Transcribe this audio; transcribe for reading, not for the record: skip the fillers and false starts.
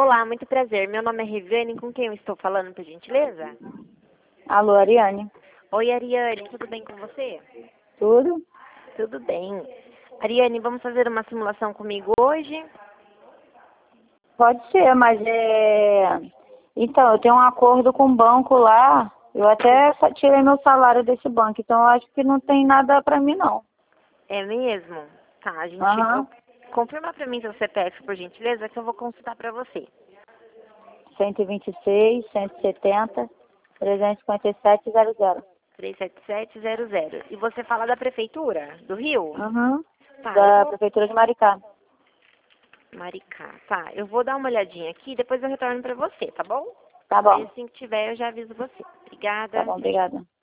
Olá, muito prazer. Meu nome é Regiane, com quem eu estou falando, por gentileza? Alô, Ariane. Oi, Ariane, tudo bem com você? Tudo? Tudo bem. Ariane, vamos fazer uma simulação comigo hoje? Pode ser, mas Então, eu tenho um acordo com o banco lá. Eu até tirei meu salário desse banco, então eu acho que não tem nada pra mim, não. É mesmo? Tá, a gente... Aham. Confirma pra mim seu CPF, por gentileza, que eu vou consultar pra você. 126, 170, 357,00. 37700. E você fala da prefeitura do Rio? Uhum. Tá, eu Da vou... Prefeitura de Maricá. Maricá. Tá, eu vou dar uma olhadinha aqui, depois eu retorno pra você, tá bom? Tá Aí bom. assim que tiver, eu já aviso você. Tá Obrigada. bom, obrigada.